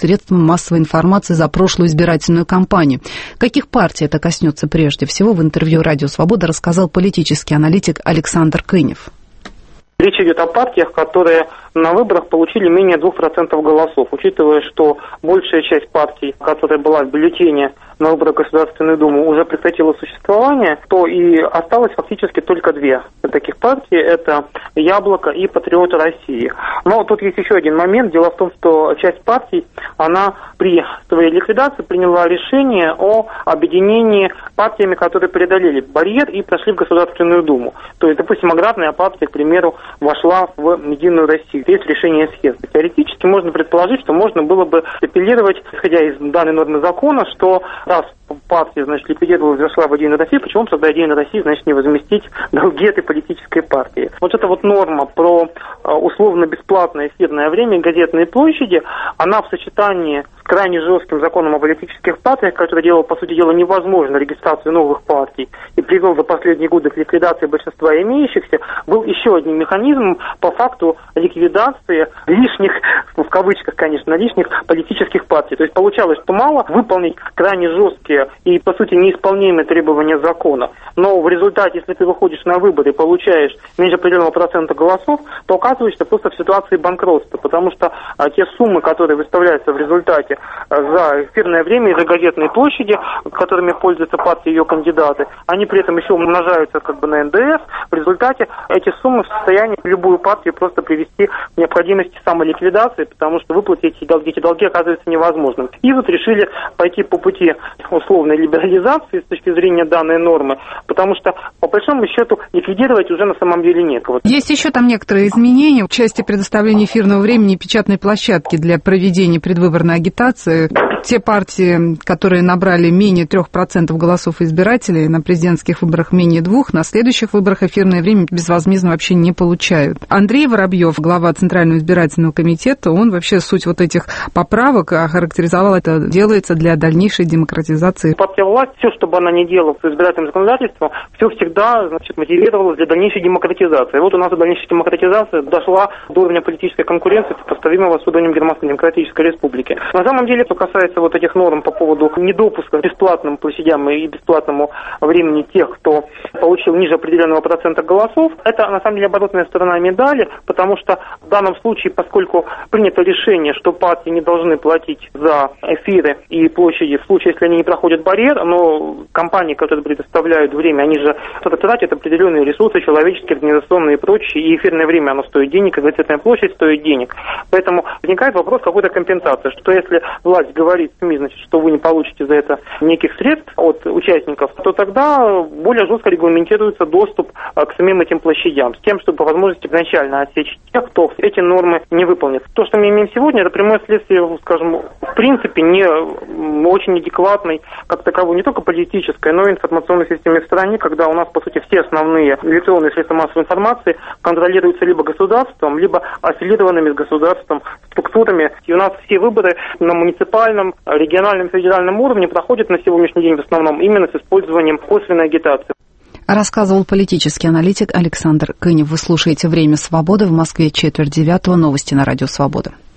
средствам массовой информации за прошлую избирательную кампанию. Каких партий это коснется прежде всего, в интервью «Радио Свобода» рассказал политический аналитик Александр Кынев. Речь идет о партиях, которые на выборах получили менее 2% голосов. Учитывая, что большая часть партий, которая была в бюллетене на выборах в Государственную Думу, уже прекратила существование, то и осталось фактически только две таких партии. Это «Яблоко» и «Патриоты России». Но тут есть еще один момент. Дело в том, что часть партий, она при своей ликвидации приняла решение о объединении партиями, которые преодолели барьер и прошли в Государственную Думу. То есть, допустим, аграрная партия, к примеру, вошла в «Единую Россию». Есть решение съезда. Теоретически можно предположить, что можно было бы апеллировать, исходя из данной нормы закона, что раз партия, значит, ликвидировалась, зашла в «Единую Россию», почему тогда «Единая Россия», значит, не возместить долги этой политической партии? Вот эта вот норма про условно-бесплатное эфирное время и газетные площади, она в сочетании с крайне жестким законом о политических партиях, который делал, по сути дела, невозможно регистрацию новых партий и привел за последние годы к ликвидации большинства имеющихся, был еще одним механизмом по факту ликвидации лишних, в кавычках, конечно, лишних политических партий. То есть получалось, что мало выполнить крайне жесткие и, по сути, неисполнимые требования закона. Но в результате, если ты выходишь на выборы и получаешь меньше определенного процента голосов, то оказываешься просто в ситуации банкротства, потому что те суммы, которые выставляются в результате за эфирное время и за газетные площади, которыми пользуются партии и ее кандидаты, они при этом еще умножаются как бы на НДС. В результате эти суммы в состоянии любую партию просто привести к необходимости самоликвидации, потому что выплатить эти долги оказывается невозможным. И вот решили пойти по пути условной либерализации с точки зрения данной нормы, потому что, по большому счету, ликвидировать уже на самом деле некого. Есть еще там некоторые изменения в части предоставления эфирного времени и печатной площадки для проведения предвыборной агитации. Те партии, которые набрали менее 3% голосов избирателей, на президентских выборах менее 2%, на следующих выборах эфирное время безвозмездно вообще не получают. Андрей Воробьев, глава Центрального избирательного комитета, он вообще суть вот этих поправок охарактеризовал, это делается для дальнейшей демократизации. Партия власть, все, что бы она ни делала с избирательным законодательством, все всегда, значит, мотивировалось для дальнейшей демократизации. И вот у нас дальнейшая демократизация дошла до уровня политической конкуренции, сопоставимого с уровнем Германской Демократической Республики. На самом деле, что касается вот этих норм по поводу недопуска к бесплатным площадям и бесплатному времени тех, кто получил ниже определенного процента голосов, это на самом деле оборотная сторона медали, потому что в данном случае, поскольку принято решение, что партии не должны платить за эфиры и площади в случае, если они не проходят барьер, но компании, которые предоставляют время, они же тратят определенные ресурсы, человеческие, организационные и прочие, и эфирное время, оно стоит денег, и газетная площадь стоит денег. Поэтому возникает вопрос какой-то компенсации, что если власть говорит СМИ, значит, что вы не получите за это неких средств от участников, то тогда более жестко регламентируется доступ к самим этим площадям, с тем, чтобы по возможности изначально отсечь тех, кто эти нормы не выполнит. То, что мы имеем сегодня, это прямое следствие, скажем, в принципе, не очень адекватной, как таковой, не только политической, но и информационной системе в стране, когда у нас, по сути, все основные электронные средства массовой информации контролируются либо государством, либо аффилированными с государством структурами. И у нас все выборы на муниципальном, региональном, федеральном уровне проходят на сегодняшний день в основном именно с использованием косвенной агитации. Рассказывал политический аналитик Александр Кынев. Вы слушаете «Время свободы», в Москве 8:45, новости на Радио Свобода.